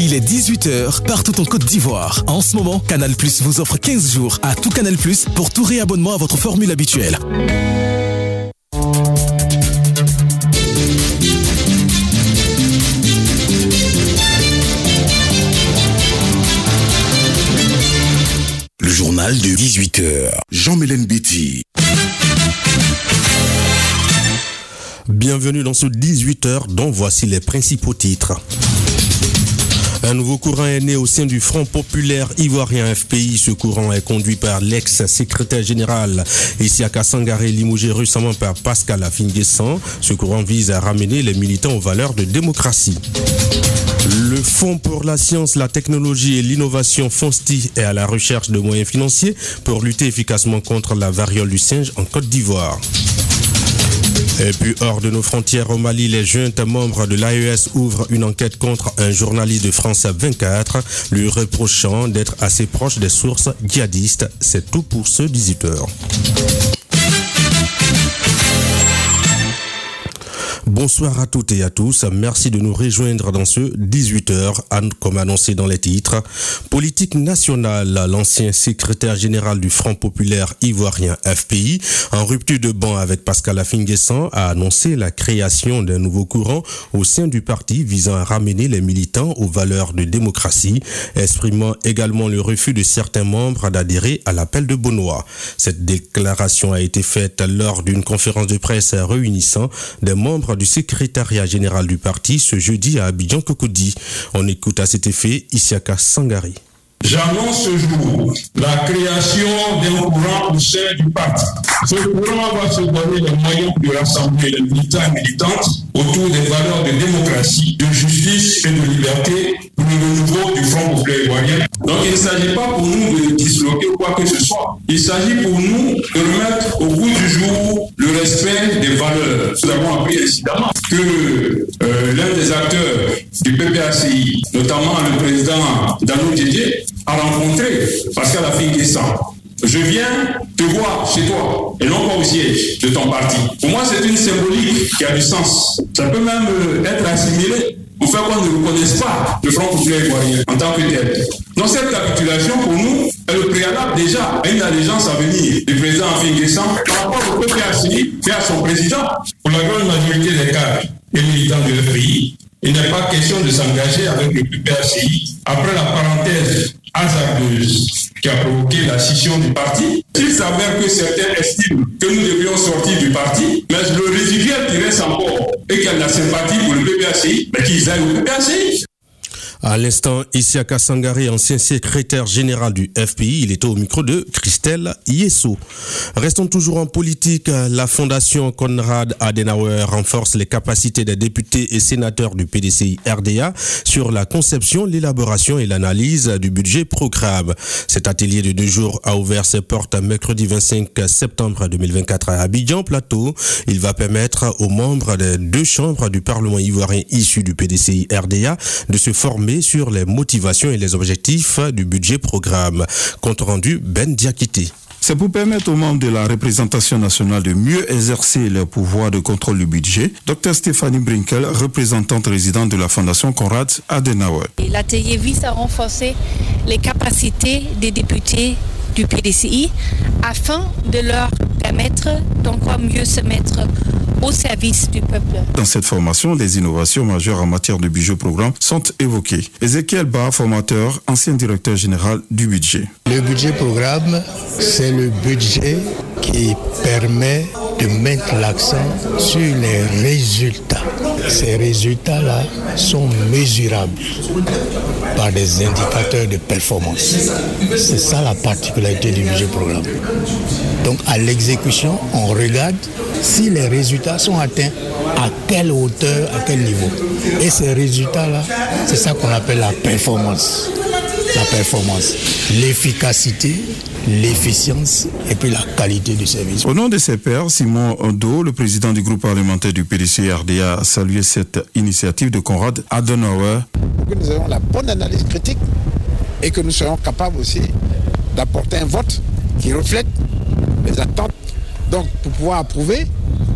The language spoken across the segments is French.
Il est 18h partout en Côte d'Ivoire. En ce moment, Canal+ vous offre 15 jours à tout Canal+ pour tout réabonnement à votre formule habituelle. Le journal de 18h. Jean-Mélène Betty. Bienvenue dans ce 18h dont voici les principaux titres. Un nouveau courant est né au sein du Front populaire ivoirien FPI. Ce courant est conduit par l'ex-secrétaire général Isiaka Sangaré, limogé récemment par Pascal Afin-Guessan. Ce courant vise à ramener les militants aux valeurs de démocratie. Le Fonds pour la science, la technologie et l'innovation FONSTI est à la recherche de moyens financiers pour lutter efficacement contre la variole du singe en Côte d'Ivoire. Et puis hors de nos frontières au Mali, les juntes membres de l'AES ouvrent une enquête contre un journaliste de France 24, lui reprochant d'être assez proche des sources djihadistes. C'est tout pour ce 18h. Bonsoir à toutes et à tous. Merci de nous rejoindre dans ce 18h, comme annoncé dans les titres. Politique nationale, l'ancien secrétaire général du Front populaire ivoirien FPI, en rupture de banc avec Pascal Afin-Guessan, a annoncé la création d'un nouveau courant au sein du parti visant à ramener les militants aux valeurs de démocratie, exprimant également le refus de certains membres d'adhérer à l'appel de Bonoa. Cette déclaration a été faite lors d'une conférence de presse réunissant des membres du secrétariat général du parti ce jeudi à Abidjan-Cocody. On écoute à cet effet Isiaka Sangaré. J'annonce ce jour la création d'un courant au sein du parti. Ce courant va se donner les moyens de rassembler les militants et militantes autour des valeurs de démocratie, de justice et de liberté pour le renouveau du Front populaire ivoirien. Donc il ne s'agit pas pour nous de disloquer quoi que ce soit. Il s'agit pour nous de remettre au goût du jour le respect des valeurs. Nous avons appris incidemment que l'un des acteurs du PPACI, notamment le président Dano Djedje, a rencontré Pascal Afin-Guessan. Je viens te voir chez toi et non pas au siège de ton parti. Pour moi, c'est une symbolique qui a du sens. Ça peut même être assimilé au fait qu'on ne reconnaisse pas le Front populaire ivoirien en tant que tel. Donc cette capitulation, pour nous, est le préalable déjà à une allégeance à venir du président Afin-Guessan par rapport au PPACI et à son président. Pour la grande majorité des cadres et militants du pays, il n'est pas question de s'engager avec le PPACI après la parenthèse hasardeuse qui a provoqué la scission du parti. Il s'avère que certains estiment que nous devions sortir du parti, mais le résiduel qui reste encore et qui a de la sympathie pour le PPACI, mais qu'ils aillent au PPACI. À l'instant, Isiaka Sangaré, ancien secrétaire général du FPI, il était au micro de Christelle Yesso. Restons toujours en politique. La fondation Konrad Adenauer renforce les capacités des députés et sénateurs du PDCI RDA sur la conception, l'élaboration et l'analyse du budget programme. Cet atelier de 2 jours a ouvert ses portes mercredi 25 septembre 2024 à Abidjan Plateau. Il va permettre aux membres des 2 chambres du Parlement ivoirien issus du PDCI RDA de se former sur les motivations et les objectifs du budget programme. Compte rendu Ben Diakité. C'est pour permettre aux membres de la représentation nationale de mieux exercer leur pouvoir de contrôle du budget. Dr Stéphanie Brinkel, représentante résidente de la Fondation Konrad Adenauer. L'atelier vise à renforcer les capacités des députés du PDCI afin de leur permettre d'encore mieux se mettre au service du peuple. Dans cette formation, les innovations majeures en matière de budget programme sont évoquées. Ézéchiel Ba, formateur, ancien directeur général du budget. Le budget programme, c'est le budget qui permet de mettre l'accent sur les résultats. Ces résultats-là sont mesurables par des indicateurs de performance. C'est ça la particularité du budget programme. Donc à l'exécution, on regarde si les résultats sont atteints, à quelle hauteur, à quel niveau. Et ces résultats-là, c'est ça qu'on appelle la performance. La performance, l'efficacité, l'efficience et puis la qualité du service. Au nom de ses pairs, Simon Ondo, le président du groupe parlementaire du PDCI RDA, a salué cette initiative de Konrad Adenauer. Pour que nous ayons la bonne analyse critique et que nous soyons capables aussi d'apporter un vote qui reflète les attentes. Donc, pour pouvoir approuver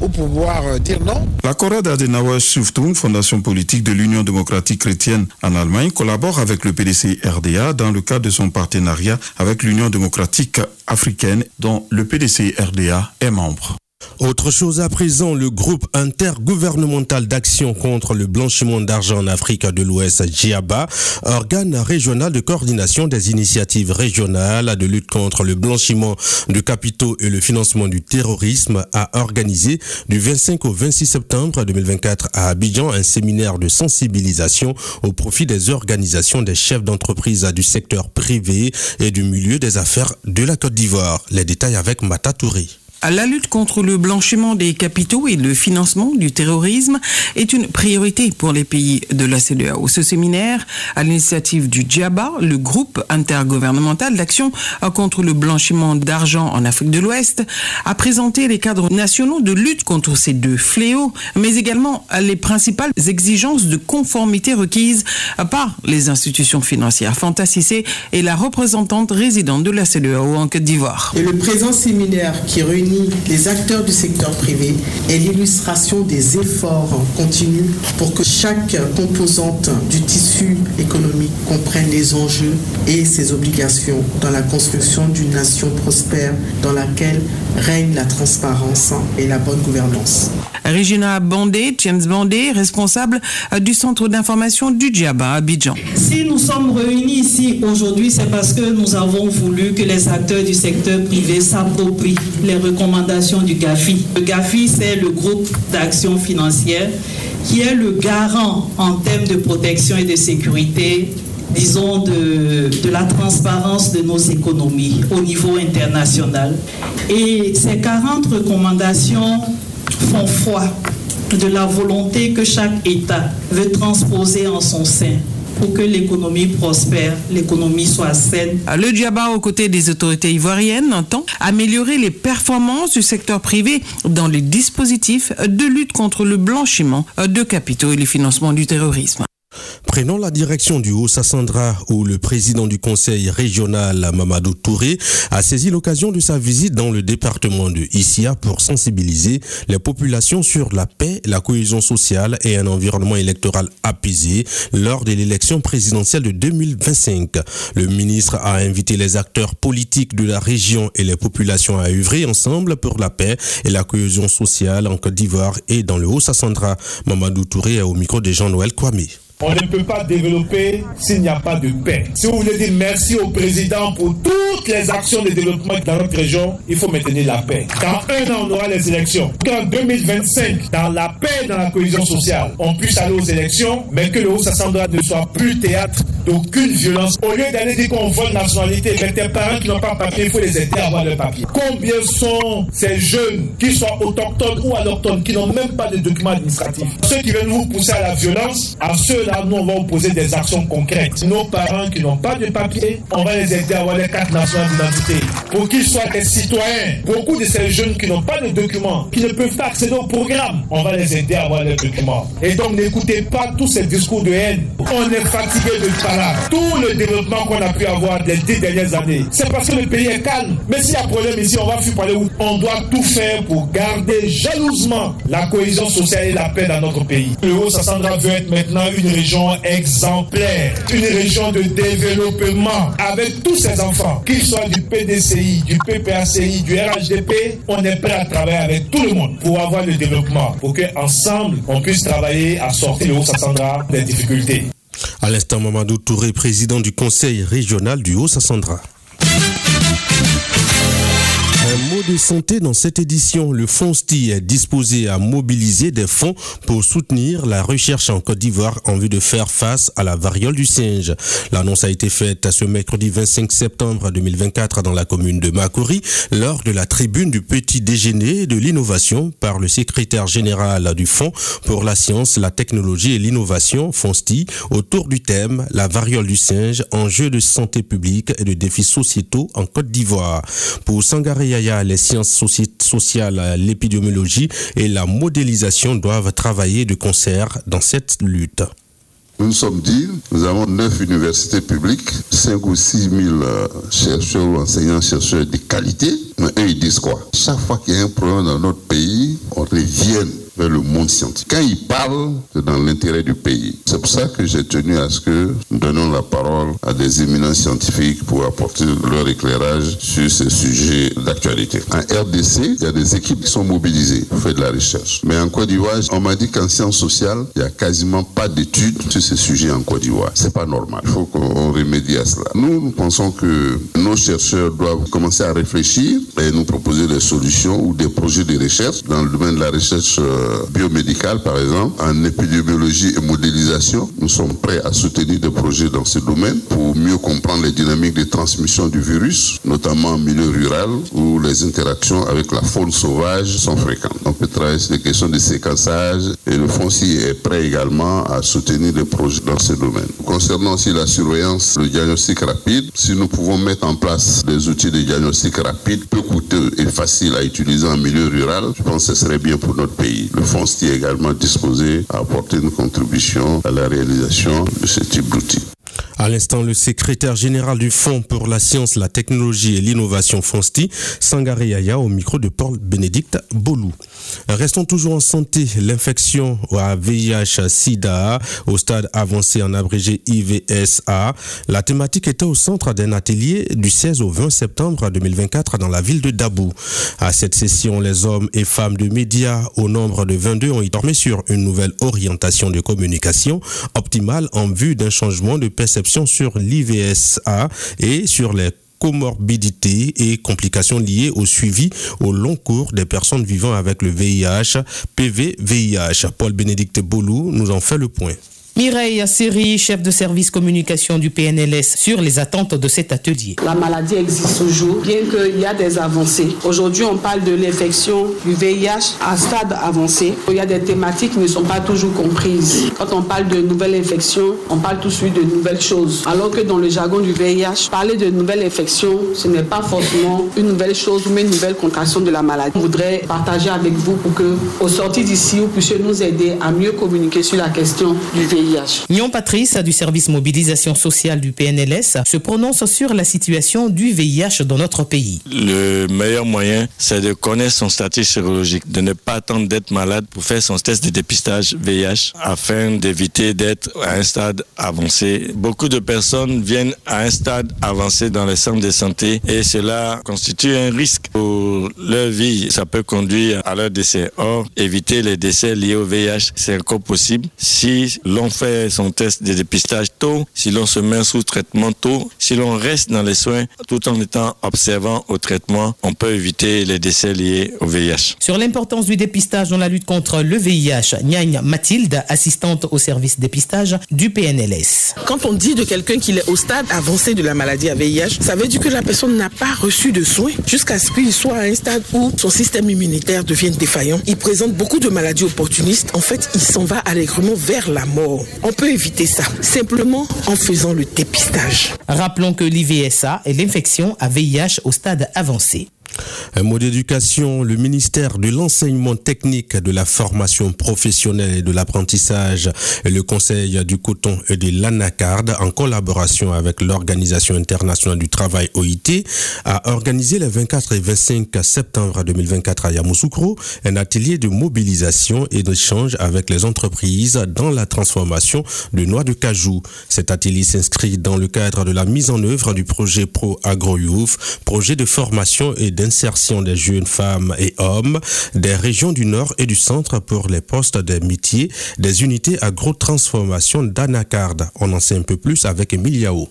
pour pouvoir dire non. La Konrad Adenauer Stiftung, fondation politique de l'Union démocratique chrétienne en Allemagne, collabore avec le PDCI RDA dans le cadre de son partenariat avec l'Union démocratique africaine dont le PDCI RDA est membre. Autre chose à présent, le groupe intergouvernemental d'action contre le blanchiment d'argent en Afrique de l'Ouest, GIABA, organe régional de coordination des initiatives régionales de lutte contre le blanchiment de capitaux et le financement du terrorisme, a organisé du 25 au 26 septembre 2024 à Abidjan un séminaire de sensibilisation au profit des organisations des chefs d'entreprise du secteur privé et du milieu des affaires de la Côte d'Ivoire. Les détails avec Mata Touré. La lutte contre le blanchiment des capitaux et le financement du terrorisme est une priorité pour les pays de la CEDEAO. Ce séminaire, à l'initiative du GIABA, le groupe intergouvernemental d'action contre le blanchiment d'argent en Afrique de l'Ouest, a présenté les cadres nationaux de lutte contre ces deux fléaux, mais également les principales exigences de conformité requises par les institutions financières. Fanta Cissé est la représentante résidente de la CEDEAO en Côte d'Ivoire. Et le présent séminaire qui réunit les acteurs du secteur privé est l'illustration des efforts continus pour que chaque composante du tissu économique comprenne les enjeux et ses obligations dans la construction d'une nation prospère dans laquelle règne la transparence et la bonne gouvernance. Regina Bandé, James Bandé, responsable du centre d'information du GIABA à Abidjan. Si nous sommes réunis ici aujourd'hui, c'est parce que nous avons voulu que les acteurs du secteur privé s'approprient les recommandations du GAFI. Le GAFI, c'est le groupe d'action financière qui est le garant en termes de protection et de sécurité, disons, de la transparence de nos économies au niveau international. Et ces 40 recommandations font foi de la volonté que chaque État veut transposer en son sein pour que l'économie prospère, l'économie soit saine. Le GIABA, aux côtés des autorités ivoiriennes, entend améliorer les performances du secteur privé dans les dispositifs de lutte contre le blanchiment de capitaux et le financement du terrorisme. Prenons la direction du Haut-Sassandra où le président du conseil régional, Mamadou Touré, a saisi l'occasion de sa visite dans le département de Issia pour sensibiliser les populations sur la paix, la cohésion sociale et un environnement électoral apaisé lors de l'élection présidentielle de 2025. Le ministre a invité les acteurs politiques de la région et les populations à œuvrer ensemble pour la paix et la cohésion sociale en Côte d'Ivoire et dans le Haut-Sassandra. Mamadou Touré est au micro de Jean-Noël Kwame. On ne peut pas développer s'il n'y a pas de paix. Si vous voulez dire merci au président pour toutes les actions de développement dans notre région, il faut maintenir la paix. Dans un an, on aura les élections. Qu'en 2025, dans la paix, dans la cohésion sociale, on puisse aller aux élections, mais que le Haut-Sassandra ne soit plus théâtre d'aucune violence. Au lieu d'aller dire qu'on vole nationalité, mais tes parents qui n'ont pas papier, il faut les aider à avoir le papier. Combien sont ces jeunes, qu'ils soient autochtones ou allochtones, qui n'ont même pas de documents administratifs? Ceux qui veulent nous pousser à la violence, à ceux-là, nous, on va opposer des actions concrètes. Nos parents qui n'ont pas de papier, on va les aider à avoir les cartes nationales d'identité pour qu'ils soient des citoyens. Beaucoup de ces jeunes qui n'ont pas de documents, qui ne peuvent pas accéder au programme, on va les aider à avoir les documents. Et donc, n'écoutez pas tous ces discours de haine. On est fatigué de parler. Tout le développement qu'on a pu avoir les 10 dernières années, c'est parce que le pays est calme. Mais s'il y a problème ici, on va fuir parler où? On doit tout faire pour garder jalousement la cohésion sociale et la paix dans notre pays. Le Haut-Sassandra veut être maintenant une région exemplaire, une région de développement avec tous ces enfants, qu'ils soient du PDCI, du PPACI, du RHDP, on est prêt à travailler avec tout le monde pour avoir le développement, pour qu'ensemble, on puisse travailler à sortir le Haut-Sassandra des difficultés. À l'instant, Mamadou Touré, président du conseil régional du Haut-Sassandra. Un mot de santé dans cette édition. Le FONSTI est disposé à mobiliser des fonds pour soutenir la recherche en Côte d'Ivoire en vue de faire face à la variole du singe. L'annonce a été faite ce mercredi 25 septembre 2024 dans la commune de Makori lors de la tribune du petit déjeuner de l'innovation par le secrétaire général du Fonds pour la science, la technologie et l'innovation, FONSTI, autour du thème la variole du singe, enjeux de santé publique et de défis sociétaux en Côte d'Ivoire. Pour Sangaré Yaya, les sciences sociales, l'épidémiologie et la modélisation doivent travailler de concert dans cette lutte. Nous nous sommes dit, nous avons 9 universités publiques, 5 ou 6 000 chercheurs ou enseignants-chercheurs de qualité. Mais eux, ils disent quoi? Chaque fois qu'il y a un problème dans notre pays, on revient vers le monde scientifique. Quand ils parlent, c'est dans l'intérêt du pays. C'est pour ça que j'ai tenu à ce que nous donnions la parole à des éminents scientifiques pour apporter leur éclairage sur ces sujets d'actualité. En RDC, il y a des équipes qui sont mobilisées pour faire de la recherche. Mais en Côte d'Ivoire, on m'a dit qu'en sciences sociales, il n'y a quasiment pas d'études sur ces sujets en Côte d'Ivoire. C'est pas normal. Il faut qu'on remédie à cela. Nous pensons que nos chercheurs doivent commencer à réfléchir et nous proposer des solutions ou des projets de recherche dans le domaine de la recherche biomédicale, par exemple, en épidémiologie et modélisation. Nous sommes prêts à soutenir des projets dans ce domaine pour mieux comprendre les dynamiques de transmission du virus, notamment en milieu rural où les interactions avec la faune sauvage sont fréquentes. On peut travailler sur des questions de séquençage et le FONSI est prêt également à soutenir des projets dans ce domaine. Concernant aussi la surveillance, le diagnostic rapide, si nous pouvons mettre en place des outils de diagnostic rapide peu coûteux et faciles à utiliser en milieu rural, je pense que ce serait bien pour notre pays. Le FONSI est également disposé à apporter une contribution à la réalisation de ce type d'outils. À l'instant, le secrétaire général du Fonds pour la science, la technologie et l'innovation FONSTI, Sangaré Yaya, au micro de Paul-Bénédicte Bolou. Restons toujours en santé. L'infection à VIH-Sida au stade avancé en abrégé IVSA. La thématique était au centre d'un atelier du 16 au 20 septembre 2024 dans la ville de Dabou. À cette session, les hommes et femmes de médias au nombre de 22 ont informé sur une nouvelle orientation de communication optimale en vue d'un changement de perception sur l'IVSA et sur les comorbidités et complications liées au suivi au long cours des personnes vivant avec le VIH, PV-VIH. Paul-Bénédicte Bolou nous en fait le point. Mireille Asseri, chef de service communication du PNLS, sur les attentes de cet atelier. La maladie existe toujours, bien qu'il y a des avancées. Aujourd'hui, on parle de l'infection du VIH à stade avancé. Il y a des thématiques qui ne sont pas toujours comprises. Quand on parle de nouvelles infections, on parle tout de suite de nouvelles choses. Alors que dans le jargon du VIH, parler de nouvelles infections, ce n'est pas forcément une nouvelle chose, mais une nouvelle contraction de la maladie. On voudrait partager avec vous pour que, au sortir d'ici, vous puissiez nous aider à mieux communiquer sur la question du VIH. Nyon Patrice, du service mobilisation sociale du PNLS, se prononce sur la situation du VIH dans notre pays. Le meilleur moyen, c'est de connaître son statut sérologique, de ne pas attendre d'être malade pour faire son test de dépistage VIH afin d'éviter d'être à un stade avancé. Beaucoup de personnes viennent à un stade avancé dans les centres de santé et cela constitue un risque pour leur vie. Ça peut conduire à leur décès. Or, éviter les décès liés au VIH, c'est encore possible si l'on fait son test de dépistage tôt, si l'on se met sous traitement tôt, si l'on reste dans les soins tout en étant observant au traitement, on peut éviter les décès liés au VIH. Sur l'importance du dépistage dans la lutte contre le VIH, Niagne Mathilde, assistante au service dépistage du PNLS. Quand on dit de quelqu'un qu'il est au stade avancé de la maladie à VIH, ça veut dire que la personne n'a pas reçu de soins jusqu'à ce qu'il soit à un stade où son système immunitaire devienne défaillant. Il présente beaucoup de maladies opportunistes. En fait, il s'en va allègrement vers la mort. On peut éviter ça simplement en faisant le dépistage. Rappelons que l'IVSA est l'infection à VIH au stade avancé. Un mot d'éducation, le ministère de l'enseignement technique, de la formation professionnelle et de l'apprentissage et le conseil du coton et de l'Anacarde, en collaboration avec l'Organisation internationale du travail OIT, a organisé les 24 et 25 septembre 2024 à Yamoussoukro un atelier de mobilisation et d'échange avec les entreprises dans la transformation de noix de cajou. Cet atelier s'inscrit dans le cadre de la mise en œuvre du projet Pro Agro Youth, projet de formation et d'insertion des jeunes femmes et hommes des régions du Nord et du Centre pour les postes des métiers des unités agro-transformation d'Anacarde. On en sait un peu plus avec Emiliao.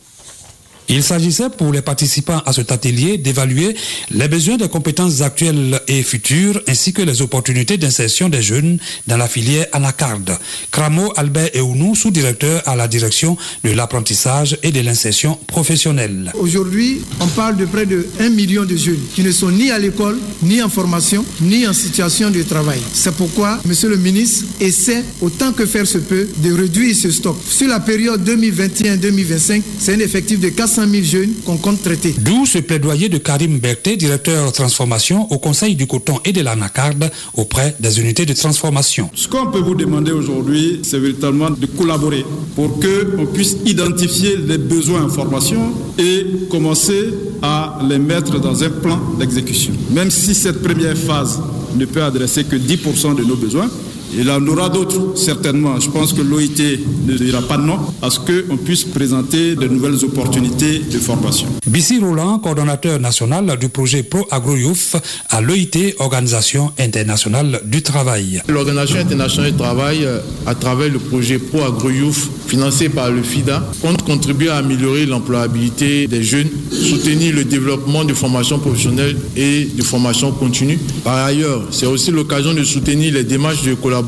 Il s'agissait pour les participants à cet atelier d'évaluer les besoins des compétences actuelles et futures ainsi que les opportunités d'insertion des jeunes dans la filière Anacarde. Kramo Albert Eounou, sous-directeur à la direction de l'apprentissage et de l'insertion professionnelle. Aujourd'hui, on parle de près de 1 million de jeunes qui ne sont ni à l'école, ni en formation, ni en situation de travail. C'est pourquoi, Monsieur le ministre essaie autant que faire se peut de réduire ce stock. Sur la période 2021-2025, c'est un effectif de 4 300 000 jeunes qu'on compte traiter. D'où ce plaidoyer de Karim Berté, directeur transformation au Conseil du coton et de l'anacarde auprès des unités de transformation. Ce qu'on peut vous demander aujourd'hui, c'est véritablement de collaborer pour qu'on puisse identifier les besoins en formation et commencer à les mettre dans un plan d'exécution. Même si cette première phase ne peut adresser que 10% de nos besoins, il en aura d'autres, certainement. Je pense que l'OIT ne dira pas non à ce qu'on puisse présenter de nouvelles opportunités de formation. Bissi Roland, coordonnateur national du projet Pro Agro Youth à l'OIT, Organisation internationale du travail. L'Organisation internationale du travail, à travers le projet Pro Agro Youth, financé par le FIDA, compte contribuer à améliorer l'employabilité des jeunes, soutenir le développement de formation professionnelle et de formation continue. Par ailleurs, c'est aussi l'occasion de soutenir les démarches de collaboration.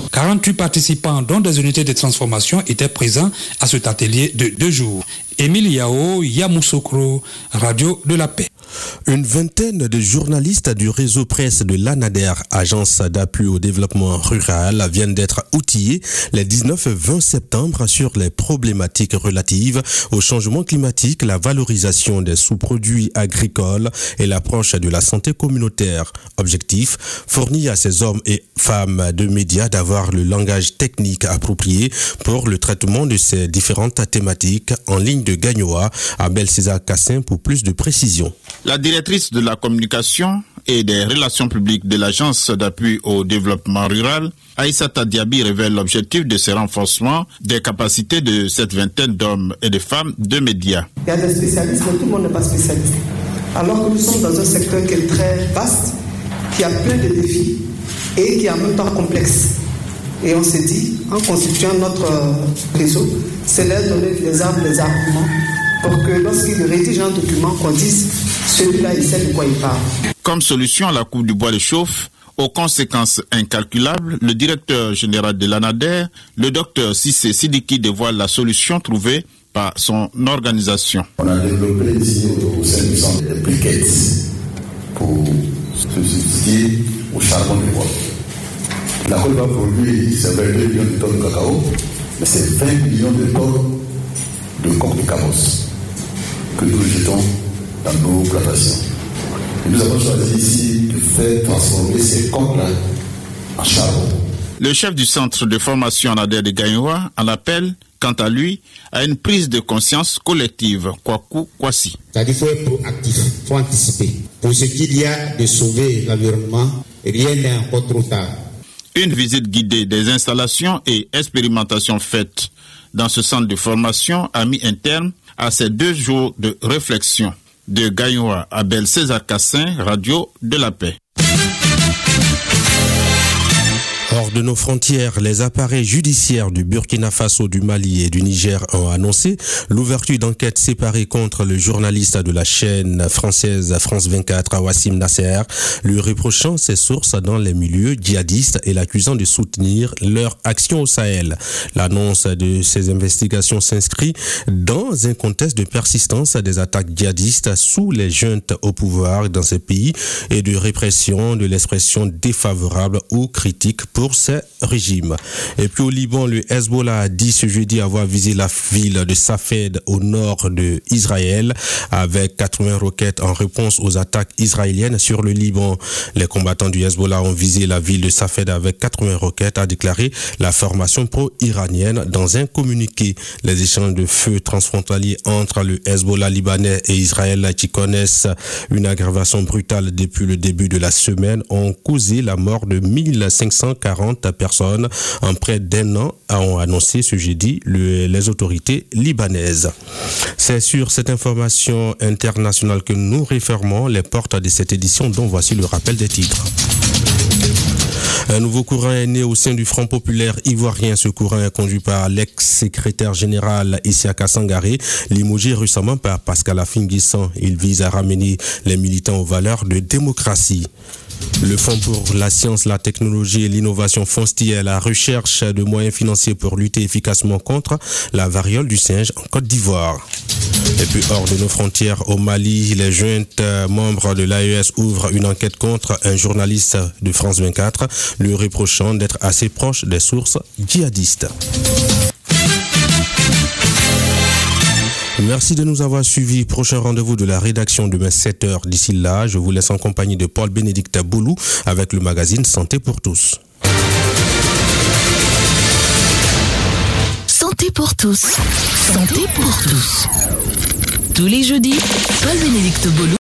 48 participants, dont des unités de transformation, étaient présents à cet atelier de 2 jours. Émile Yao, Yamoussoukro, Radio de la Paix. Une vingtaine de journalistes du réseau presse de l'ANADER, agence d'appui au développement rural, viennent d'être outillés les 19 et 20 septembre sur les problématiques relatives au changement climatique, la valorisation des sous-produits agricoles et l'approche de la santé communautaire. Objectif, fournir à ces hommes et femmes de médias d'avoir le langage technique approprié pour le traitement de ces différentes thématiques. En ligne de Gagnoa, Abel César Cassin pour plus de précision. La directrice de la communication et des relations publiques de l'Agence d'appui au développement rural, Aïssata Diaby, révèle l'objectif de ce renforcement des capacités de cette vingtaine d'hommes et de femmes de médias. Il y a des spécialistes, mais tout le monde n'est pas spécialiste. Alors que nous sommes dans un secteur qui est très vaste, qui a plein de défis et qui est en même temps complexe. Et on s'est dit, en constituant notre réseau, c'est leur donner les armes, les arguments, pour que lorsqu'il rédige un document, qu'on dise celui-là, il sait de quoi il parle. Comme solution à la coupe du bois de chauffe, aux conséquences incalculables, le directeur général de l'ANADER, le docteur Sissé Sidiki, dévoile la solution trouvée par son organisation. On a développé ici au sein du centre des briquettes pour se substituer au charbon de bois. La Côte va produire, c'est 22 millions de tonnes de cacao, mais c'est 20 millions de tonnes de coque de cabosse que nous jetons dans nos plantations. Et nous avons choisi ici de faire transformer ces coques-là en charbon. Le chef du centre de formation ANADER de Gagnoa en appelle, quant à lui, à une prise de conscience collective, Kwaku Kwasi. C'est-à-dire qu'il faut être proactif, il faut anticiper. Pour ce qu'il y a de sauver l'environnement, rien n'est encore trop tard. Une visite guidée des installations et expérimentations faites dans ce centre de formation a mis un terme à ces 2 jours de réflexion. De Gagnoa, Abel César Cassin, Radio de la Paix. Hors de nos frontières, les appareils judiciaires du Burkina Faso, du Mali et du Niger ont annoncé l'ouverture d'enquêtes séparées contre le journaliste de la chaîne française France 24, Wassim Nasser, lui reprochant ses sources dans les milieux djihadistes et l'accusant de soutenir leur action au Sahel. L'annonce de ces investigations s'inscrit dans un contexte de persistance des attaques djihadistes sous les juntes au pouvoir dans ces pays et de répression de l'expression défavorable ou critique pour ces régimes. Et puis au Liban, le Hezbollah a dit ce jeudi avoir visé la ville de Safed au nord de Israël avec 80 roquettes en réponse aux attaques israéliennes sur le Liban. Les combattants du Hezbollah ont visé la ville de Safed avec 80 roquettes, a déclaré la formation pro-iranienne dans un communiqué. Les échanges de feu transfrontaliers entre le Hezbollah libanais et Israël, qui connaissent une aggravation brutale depuis le début de la semaine, ont causé la mort de 1540 personnes en près d'1 an, ont annoncé ce jeudi les autorités libanaises. C'est sur cette information internationale que nous refermons les portes de cette édition, dont voici le rappel des titres. Un nouveau courant est né au sein du Front populaire ivoirien. Ce courant est conduit par l'ex-secrétaire général Isiaka Sangaré, limogé récemment par Pascal Afingui-San. Il vise à ramener les militants aux valeurs de démocratie. Le Fonds pour la science, la technologie et l'innovation FONSTI est à la recherche de moyens financiers pour lutter efficacement contre la variole du singe en Côte d'Ivoire. Et puis hors de nos frontières, au Mali, les juntes membres de l'AES ouvrent une enquête contre un journaliste de France 24, lui reprochant d'être assez proche des sources djihadistes. Merci de nous avoir suivis. Prochain rendez-vous de la rédaction demain 7h. D'ici là, je vous laisse en compagnie de Paul-Bénédicte Boulou avec le magazine Santé pour tous. Santé pour tous. Santé pour tous. Tous les jeudis, Paul-Bénédicte Boulou